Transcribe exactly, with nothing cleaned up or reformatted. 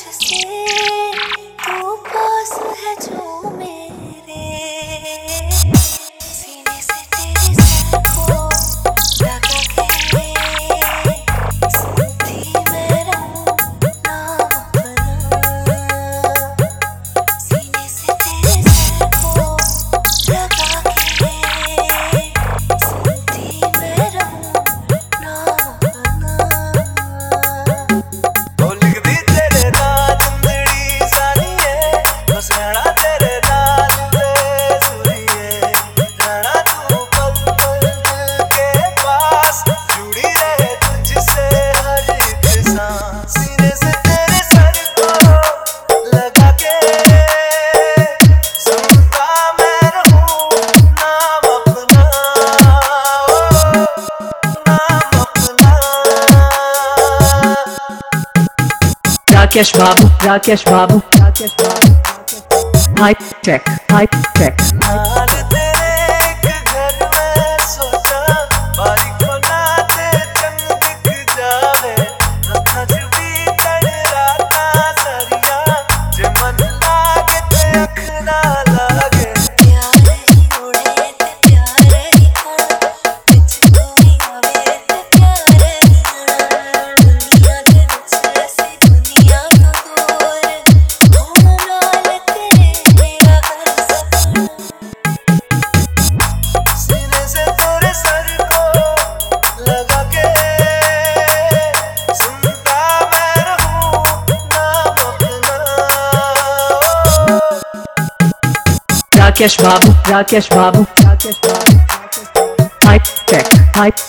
से तू पास है जो मेरे, सीने से तेरे सर को लगा के सुनती मैं रहूं नाम अपना। सीने से तेरे सर को लगा के सुनती मैं रहूं नाम अपना। ओ लिख दी तेरे नाल जिंदड़ी सारी है, बस रहना तेरे नाल वे सुनिए, रहना तू पल पल दिल के पास, जुड़ी रहे तुझसे हर एक सांस। सीने से तेरे सर को लगा के सुनता मैं रहूं नाम अपना, नाम अपना। Rakesh Babu, Rakesh Babu, Rakesh Babu, Hype Tech, Hype Tech. नाल तेरे एक घर में सोचा, बारी खोलाते चंद दिख जावे, अखां च बीतण रातां सारियां, जे मन लागे ते अख ना लागे। प्यार ही उड़े ते प्यार ही खाना, विच कोई आवे ते प्यार ही आना। दुनिया दे विच ऐसी दुनिया तो दूर, होना नाल तेरे मेरा हर सपना। सीने से तेरे सर को लगा के सुनता मैं रहूं नाम अपना। Rakesh Babu, Rakesh Babu, Rakesh Babu, Hype Tech, Hype